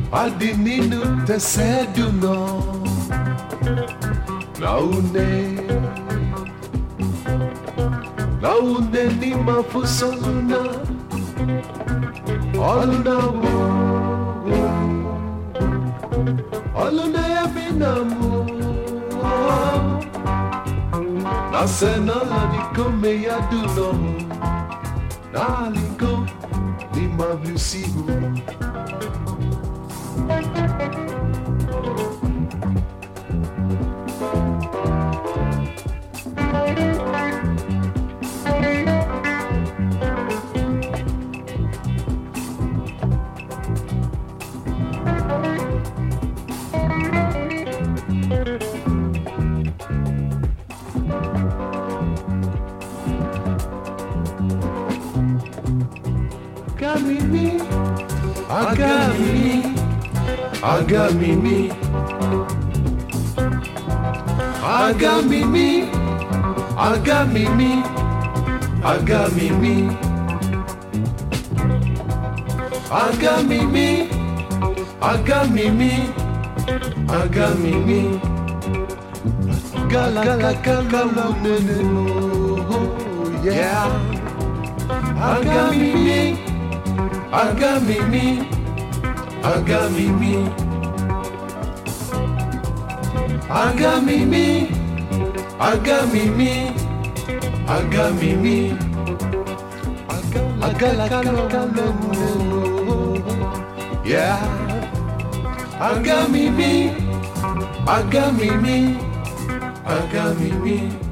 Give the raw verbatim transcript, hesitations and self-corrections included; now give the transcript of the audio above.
Adi nínú tẹsẹ̀ dùnà Naune Naune ni mafusona Oluna wo Oluna yabinamu Nasena di come ya duno Nalingo ni mavusigu Agamimi, Agamimi, Agamimi, Agamimi, Agamimi, Agamimi, Agamimi, Agamimi, Agamimi, Gala gala gala yeah, Agamimi. Agamimi, Agamimi, Agamimi, Agamimi, Agamimi, Agamimi, yeah, Agamimi, Agamimi, Agamimi.